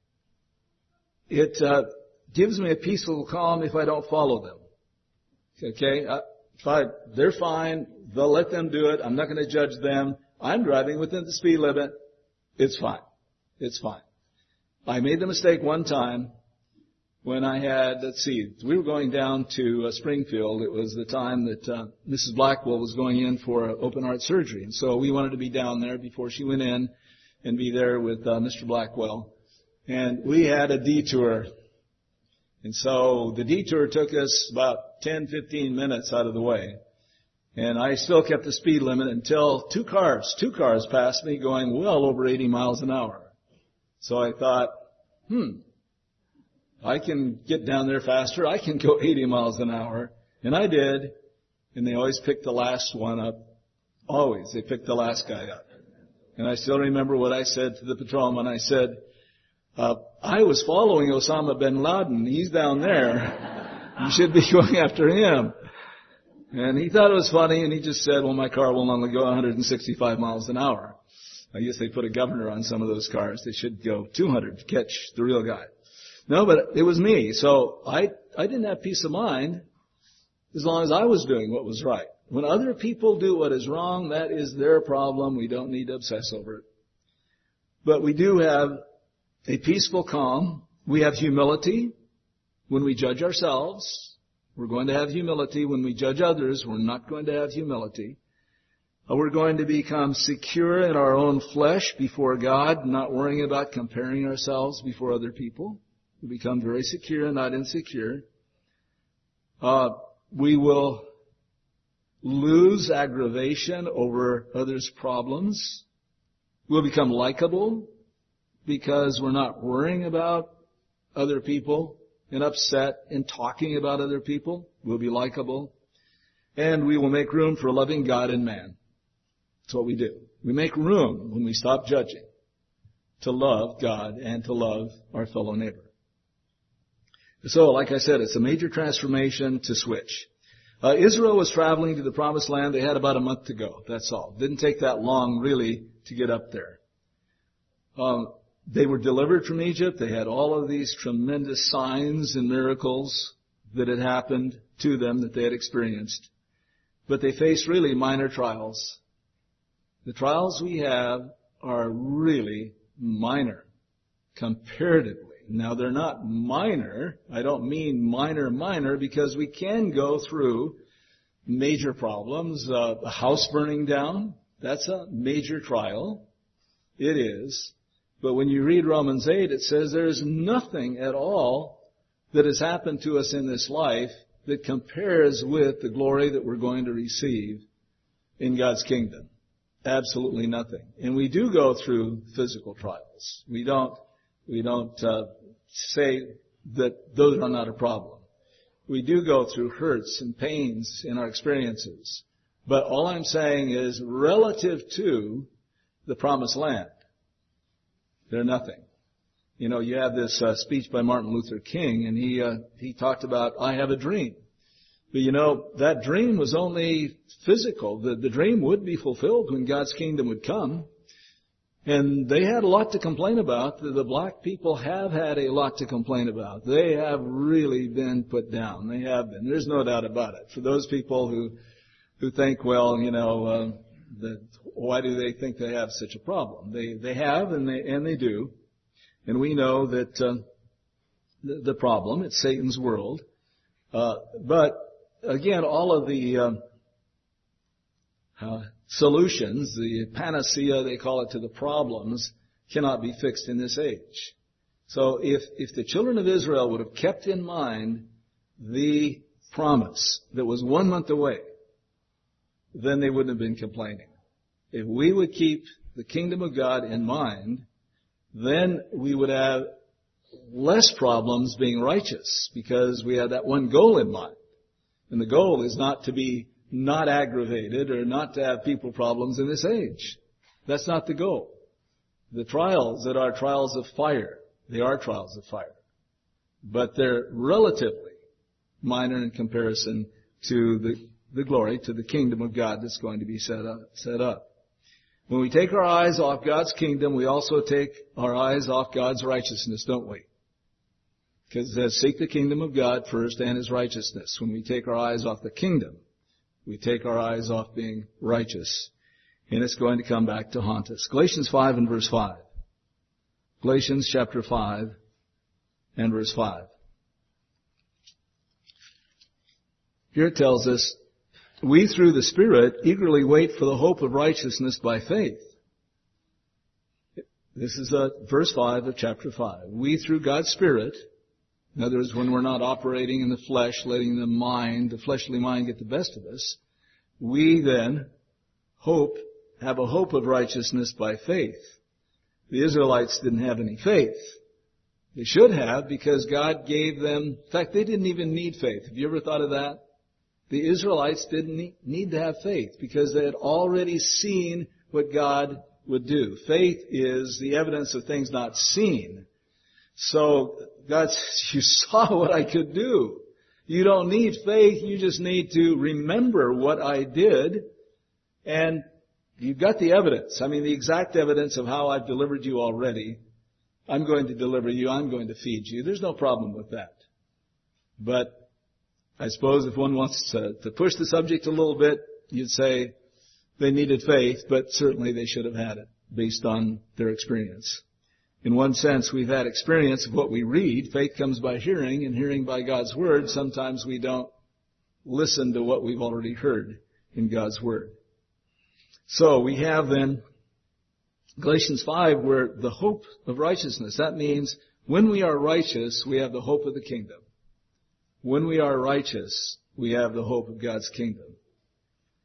it uh, gives me a peaceful calm if I don't follow them. Okay? Uh, if I, they're fine. They'll let them do it. I'm not going to judge them. I'm driving within the speed limit. It's fine. It's fine. I made the mistake one time when I had, let's see, we were going down to uh, Springfield. It was the time that uh, Missus Blackwell was going in for uh, open heart surgery. And so we wanted to be down there before she went in and be there with uh, Mister Blackwell. And we had a detour. And so the detour took us about ten, fifteen minutes out of the way. And I still kept the speed limit until two cars, two cars passed me going well over eighty miles an hour. So I thought, hmm, I can get down there faster. I can go eighty miles an hour. And I did. And they always picked the last one up. Always. They picked the last guy up. And I still remember what I said to the patrolman. I said, uh, I was following Osama bin Laden. He's down there. You should be going after him. And he thought it was funny, and he just said, well, my car will only go one hundred sixty-five miles an hour. I guess they put a governor on some of those cars. They should go two hundred to catch the real guy. No, but it was me. So I, I didn't have peace of mind as long as I was doing what was right. When other people do what is wrong, that is their problem. We don't need to obsess over it. But we do have a peaceful calm. We have humility when we judge ourselves. We're going to have humility when we judge others. We're not going to have humility. We're going to become secure in our own flesh before God, not worrying about comparing ourselves before other people. We become very secure and not insecure. Uh, we will lose aggravation over others' problems. We'll become likable because we're not worrying about other people and upset and talking about other people. We'll be likable. And we will make room for a loving God and man. That's what we do. We make room when we stop judging to love God and to love our fellow neighbor. So, like I said, it's a major transformation to switch. Uh, Israel was traveling to the Promised Land. They had about a month to go. That's all. Didn't take that long, really, to get up there. Um, they were delivered from Egypt. They had all of these tremendous signs and miracles that had happened to them that they had experienced. But they faced really minor trials. The trials we have are really minor, comparatively. Now, they're not minor. I don't mean minor, minor, because we can go through major problems. Uh, a house burning down, that's a major trial. It is. But when you read Romans eight, it says there is nothing at all that has happened to us in this life that compares with the glory that we're going to receive in God's kingdom. Absolutely nothing. And we do go through physical trials. We don't, we don't, uh, say that those are not a problem. We do go through hurts and pains in our experiences. But all I'm saying is relative to the Promised Land, they're nothing. You know, you have this uh, speech by Martin Luther King, and he uh, he talked about, I have a dream. But you know, that dream was only physical. The, the dream would be fulfilled when God's kingdom would come. And they had a lot to complain about. The black people have had a lot to complain about. They have really been put down. They have been. There's no doubt about it. For those people who who think, well, you know, uh, that why do they think they have such a problem? They they have, and they and they do. And we know that uh, the, the problem, it's Satan's world. Uh, but again, all of the uh, uh, solutions, the panacea, they call it, to the problems, cannot be fixed in this age. So if, if the children of Israel would have kept in mind the promise that was one month away, then they wouldn't have been complaining. If we would keep the kingdom of God in mind, then we would have less problems being righteous because we have that one goal in mind. And the goal is not to be not aggravated or not to have people problems in this age. That's not the goal. The trials that are trials of fire, they are trials of fire. But they're relatively minor in comparison to the, the glory, to the kingdom of God that's going to be set up, set up. When we take our eyes off God's kingdom, we also take our eyes off God's righteousness, don't we? Because it says, seek the kingdom of God first and His righteousness. When we take our eyes off the kingdom, we take our eyes off being righteous. And it's going to come back to haunt us. Galatians five and verse five. Galatians chapter five and verse five. Here it tells us, we through the Spirit eagerly wait for the hope of righteousness by faith. This is uh, verse five of chapter five. We through God's Spirit, in other words, when we're not operating in the flesh, letting the mind, the fleshly mind get the best of us, we then hope, have a hope of righteousness by faith. The Israelites didn't have any faith. They should have, because God gave them, in fact, they didn't even need faith. Have you ever thought of that? The Israelites didn't need to have faith because they had already seen what God would do. Faith is the evidence of things not seen. So God says, you saw what I could do. You don't need faith. You just need to remember what I did. And you've got the evidence. I mean, the exact evidence of how I've delivered you already. I'm going to deliver you. I'm going to feed you. There's no problem with that. But I suppose if one wants to, to push the subject a little bit, you'd say they needed faith, but certainly they should have had it based on their experience. In one sense, we've had experience of what we read. Faith comes by hearing, and hearing by God's Word. Sometimes we don't listen to what we've already heard in God's Word. So we have then Galatians five, where the hope of righteousness. That means when we are righteous, we have the hope of the kingdom. When we are righteous, we have the hope of God's kingdom.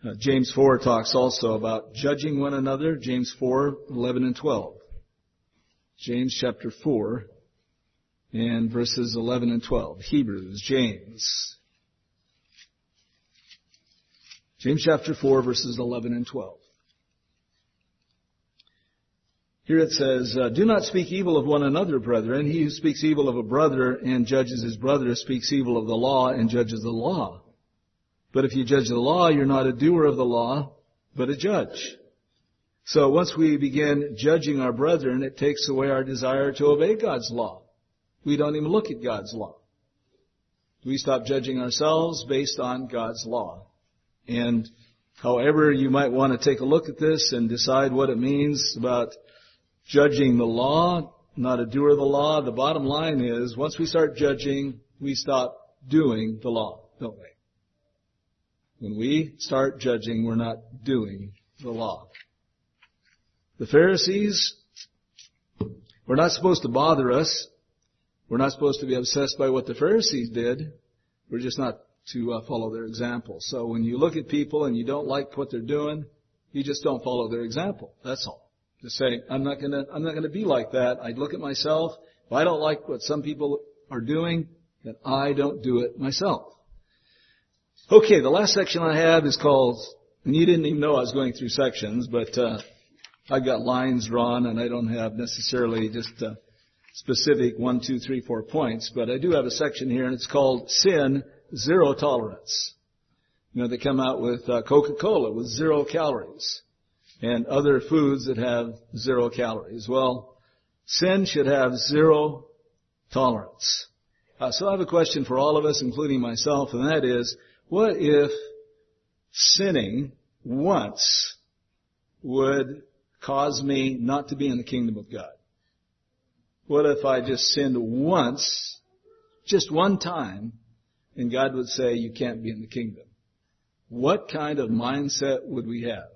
Uh, James four talks also about judging one another. James four, eleven and twelve. James chapter four and verses eleven and twelve. Hebrews, James. James chapter four, verses eleven and twelve. Here it says, uh, do not speak evil of one another, brethren. He who speaks evil of a brother and judges his brother speaks evil of the law and judges the law. But if you judge the law, you're not a doer of the law, but a judge. So once we begin judging our brethren, it takes away our desire to obey God's law. We don't even look at God's law. We stop judging ourselves based on God's law. And however you might want to take a look at this and decide what it means about judging the law, not a doer of the law, the bottom line is once we start judging, we stop doing the law, don't we? When we start judging, we're not doing the law. The Pharisees were not supposed to bother us. We're not supposed to be obsessed by what the Pharisees did. We're just not to uh, follow their example. So when you look at people and you don't like what they're doing, you just don't follow their example. That's all. Just say, I'm not gonna, I'm not gonna be like that. I look at myself. If I don't like what some people are doing, then I don't do it myself. Okay, the last section I have is called, and you didn't even know I was going through sections, but uh, I've got lines drawn and I don't have necessarily just uh, specific one, two, three, four points, but I do have a section here and it's called Sin, Zero Tolerance. You know, they come out with uh, Coca-Cola with zero calories and other foods that have zero calories. Well, sin should have zero tolerance. Uh, so I have a question for all of us, including myself, and that is, what if sinning once would cause me not to be in the kingdom of God? What if I just sinned once, just one time, and God would say, you can't be in the kingdom? What kind of mindset would we have?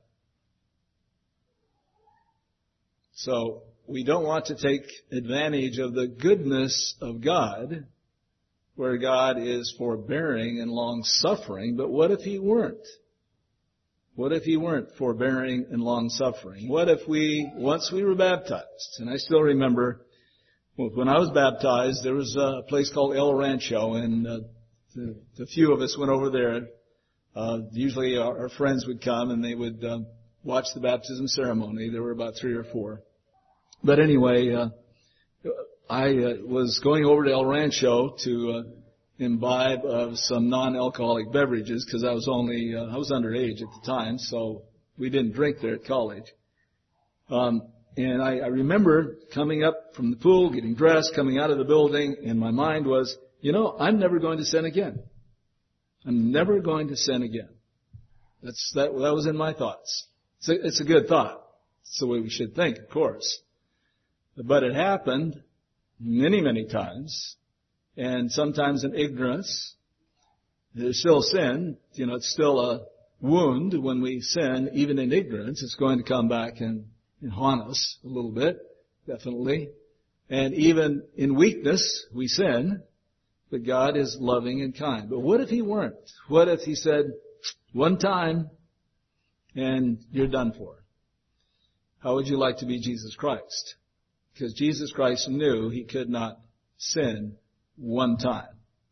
So we don't want to take advantage of the goodness of God, where God is forbearing and long-suffering. But what if He weren't? What if He weren't forbearing and long-suffering? What if we, once we were baptized, and I still remember when I was baptized, there was a place called El Rancho, and uh, the, the few of us went over there. Uh, usually our, our friends would come and they would uh, watch the baptism ceremony. There were about three or four. But anyway, uh, I uh, was going over to El Rancho to uh, imbibe of some non-alcoholic beverages because I was only, uh, I was underage at the time, so we didn't drink there at college. Um, and I, I remember coming up from the pool, getting dressed, coming out of the building, and my mind was, you know, I'm never going to sin again. I'm never going to sin again. That's, that, that was in my thoughts. It's a, it's a good thought. It's the way we should think, of course. But it happened many, many times, and sometimes in ignorance. There's still sin. You know, it's still a wound when we sin, even in ignorance. It's going to come back and, and haunt us a little bit, definitely. And even in weakness, we sin, but God is loving and kind. But what if He weren't? What if He said, one time, and you're done for? How would you like to be Jesus Christ? Because Jesus Christ knew He could not sin one time.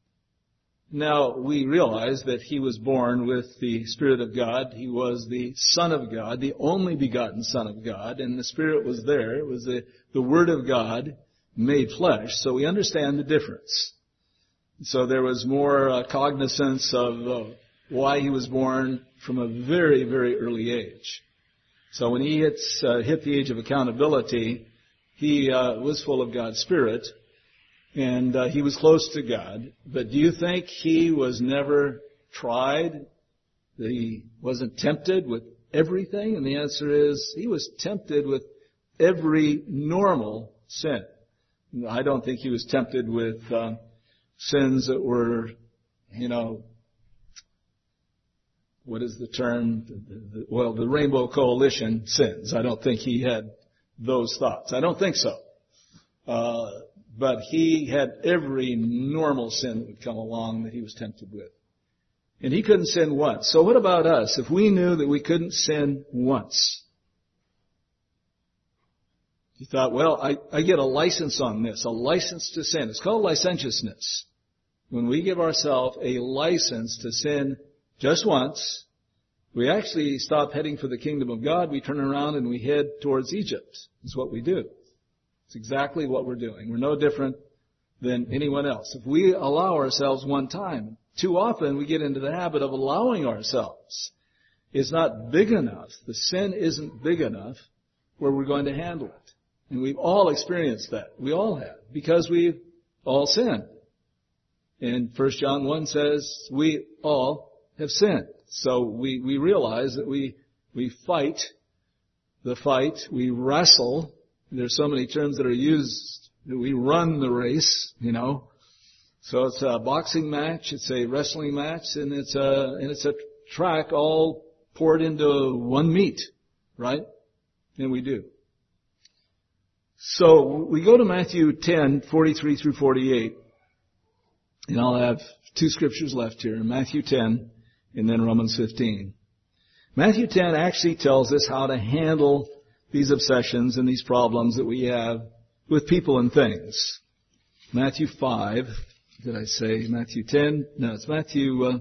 Now, we realize that He was born with the Spirit of God. He was the Son of God, the only begotten Son of God, and the Spirit was there. It was the, the Word of God made flesh, so we understand the difference. So there was more uh, cognizance of uh, why He was born from a very, very early age. So when He hits, uh, hit the age of accountability, He uh, was full of God's Spirit, and uh, He was close to God. But do you think He was never tried? That He wasn't tempted with everything? And the answer is, He was tempted with every normal sin. I don't think He was tempted with uh, sins that were, you know, what is the term? The, the, well, the Rainbow Coalition sins. I don't think He had those thoughts. I don't think so. Uh, but He had every normal sin that would come along that He was tempted with. And he couldn't sin once. So what about us? If we knew that we couldn't sin once, you thought, well, I, I get a license on this, a license to sin. It's called licentiousness. When we give ourselves a license to sin just once, we actually stop heading for the kingdom of God. We turn around and we head towards Egypt. That's what we do. It's exactly what we're doing. We're no different than anyone else. If we allow ourselves one time, too often we get into the habit of allowing ourselves. It's not big enough. The sin isn't big enough where we're going to handle it. And we've all experienced that. We all have. Because we've all sinned. And First John one says we all have sinned. So we, we realize that we, we fight the fight. We wrestle. There's so many terms that are used. We run the race, you know. So it's a boxing match, it's a wrestling match, and it's a, and it's a track all poured into one meet, right? And we do. So we go to Matthew ten, forty-three through forty-eight. And I'll have two scriptures left here, Matthew ten and then Romans fifteen. Matthew ten actually tells us how to handle these obsessions and these problems that we have with people and things. Matthew five, did I say Matthew ten? No, it's Matthew, uh,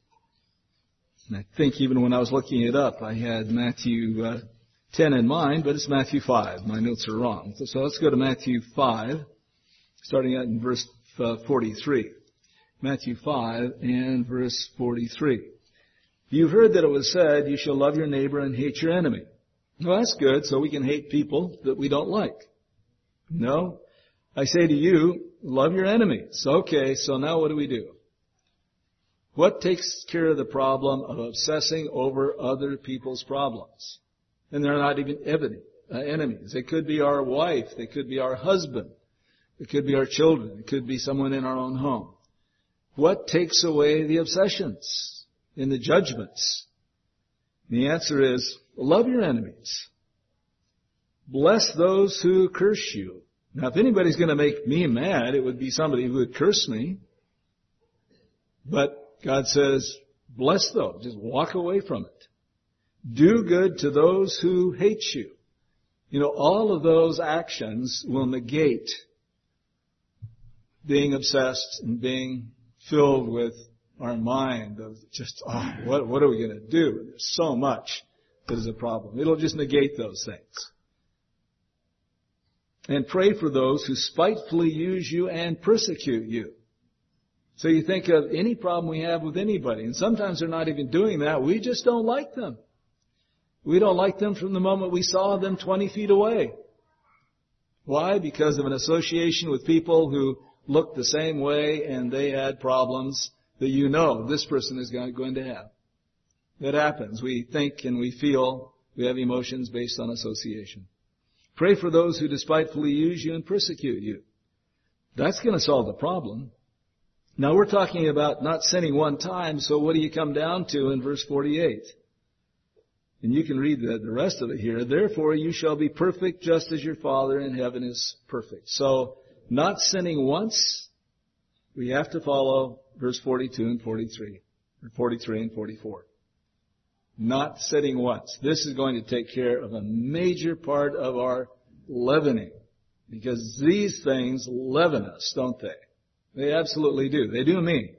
I think even when I was looking it up, I had Matthew uh, ten in mind, but it's Matthew five. My notes are wrong. So, so let's go to Matthew five, starting out in verse uh, forty-three. Matthew five and verse forty-three. You've heard that it was said, you shall love your neighbor and hate your enemy. Well, that's good, so we can hate people that we don't like. No, I say to you, love your enemies. Okay, so now what do we do? What takes care of the problem of obsessing over other people's problems? And they're not even uh, enemies. It could be our wife. It could be our husband. It could be our children. It could be someone in our own home. What takes away the obsessions and the judgments? The answer is, love your enemies. Bless those who curse you. Now, if anybody's going to make me mad, it would be somebody who would curse me. But God says, bless those. Just walk away from it. Do good to those who hate you. You know, all of those actions will negate being obsessed and being filled with our mind of just, oh, what, what are we going to do? There's so much that is a problem. It'll just negate those things. And pray for those who spitefully use you and persecute you. So you think of any problem we have with anybody, and sometimes they're not even doing that. We just don't like them. We don't like them from the moment we saw them twenty feet away. Why? Because of an association with people who looked the same way and they had problems that you know this person is going to have. That happens. We think and we feel, we have emotions based on association. Pray for those who despitefully use you and persecute you. That's going to solve the problem. Now we're talking about not sinning one time, so what do you come down to in verse forty-eight? And you can read the, the rest of it here. Therefore you shall be perfect just as your Father in heaven is perfect. So, not sinning once, we have to follow verse forty-two and forty-three, or forty-three and forty-four. Not sinning once. This is going to take care of a major part of our leavening. Because these things leaven us, don't they? They absolutely do. They do me.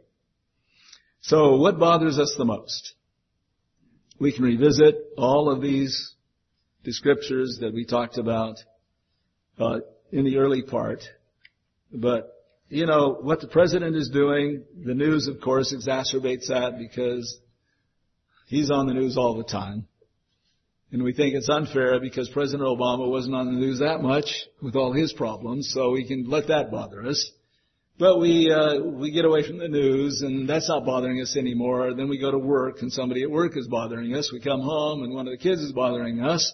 So what bothers us the most? We can revisit all of these scriptures that we talked about uh, in the early part. But, you know, what the president is doing, the news, of course, exacerbates that because he's on the news all the time. And we think it's unfair because President Obama wasn't on the news that much with all his problems, so we can let that bother us. But we uh, we get away from the news, and that's not bothering us anymore. Then we go to work, and somebody at work is bothering us. We come home, and one of the kids is bothering us.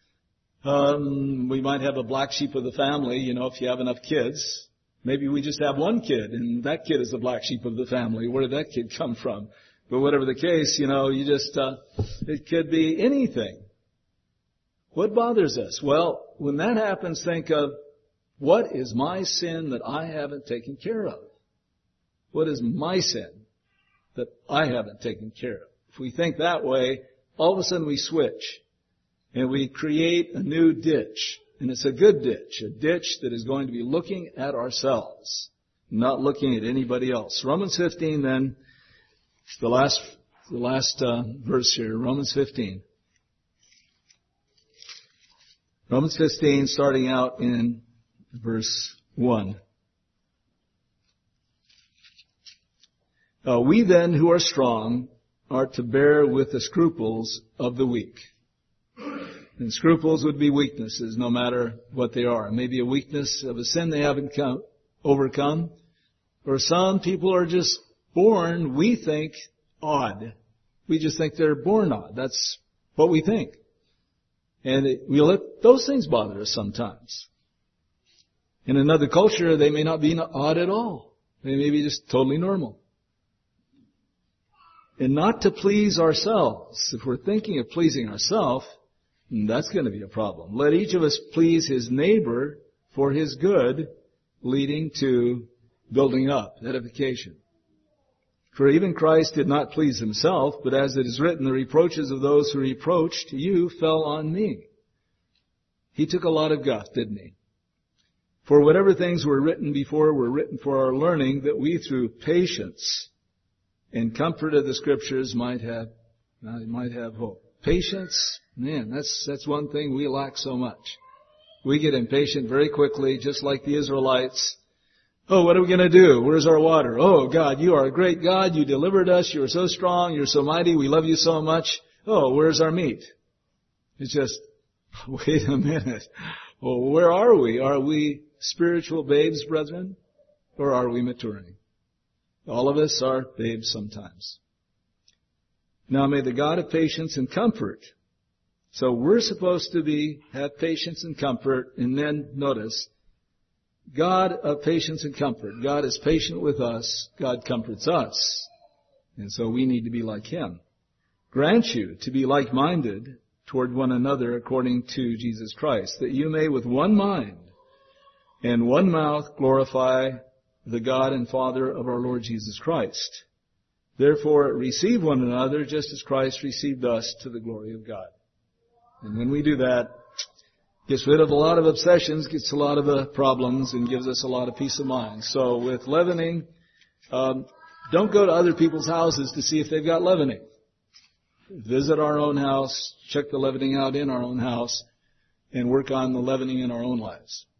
Um, we might have a black sheep of the family, you know, if you have enough kids. Maybe we just have one kid, and that kid is the black sheep of the family. Where did that kid come from? But whatever the case, you know, you just, uh, it could be anything. What bothers us? Well, when that happens, think of, what is my sin that I haven't taken care of? What is my sin? that I haven't taken care of. If we think that way, all of a sudden we switch and we create a new ditch. And it's a good ditch, a ditch that is going to be looking at ourselves, not looking at anybody else. Romans fifteen then, the last, the last uh, verse here, Romans fifteen. Romans fifteen, starting out in verse one. Uh, we then who are strong are to bear with the scruples of the weak. And scruples would be weaknesses, no matter what they are. Maybe a weakness of a sin they haven't come, overcome. Or some people are just born, we think, odd. We just think they're born odd. That's what we think. And it, we let those things bother us sometimes. In another culture, they may not be odd at all. They may be just totally normal. And not to please ourselves. If we're thinking of pleasing ourselves, that's going to be a problem. Let each of us please his neighbor for his good, leading to building up, edification. For even Christ did not please himself, but as it is written, the reproaches of those who reproached you fell on me. He took a lot of guff, didn't he? For whatever things were written before were written for our learning, that we through patience and comfort of the Scriptures might have, might have hope. Patience, man, that's, that's one thing we lack so much. We get impatient very quickly, just like the Israelites. Oh, what are we going to do? Where's our water? Oh, God, you are a great God. You delivered us. You are so strong. You're so mighty. We love you so much. Oh, where's our meat? It's just, wait a minute. Well, where are we? Are we spiritual babes, brethren? Or are we maturing? All of us are babes sometimes. Now may the God of patience and comfort. So we're supposed to be, have patience and comfort, and then notice, God of patience and comfort. God is patient with us. God comforts us. And so we need to be like Him. Grant you to be like-minded toward one another according to Jesus Christ, that you may with one mind and one mouth glorify the God and Father of our Lord Jesus Christ. Therefore, receive one another just as Christ received us to the glory of God. And when we do that, gets rid of a lot of obsessions, gets a lot of uh, problems, and gives us a lot of peace of mind. So with leavening, um, don't go to other people's houses to see if they've got leavening. Visit our own house, check the leavening out in our own house, and work on the leavening in our own lives.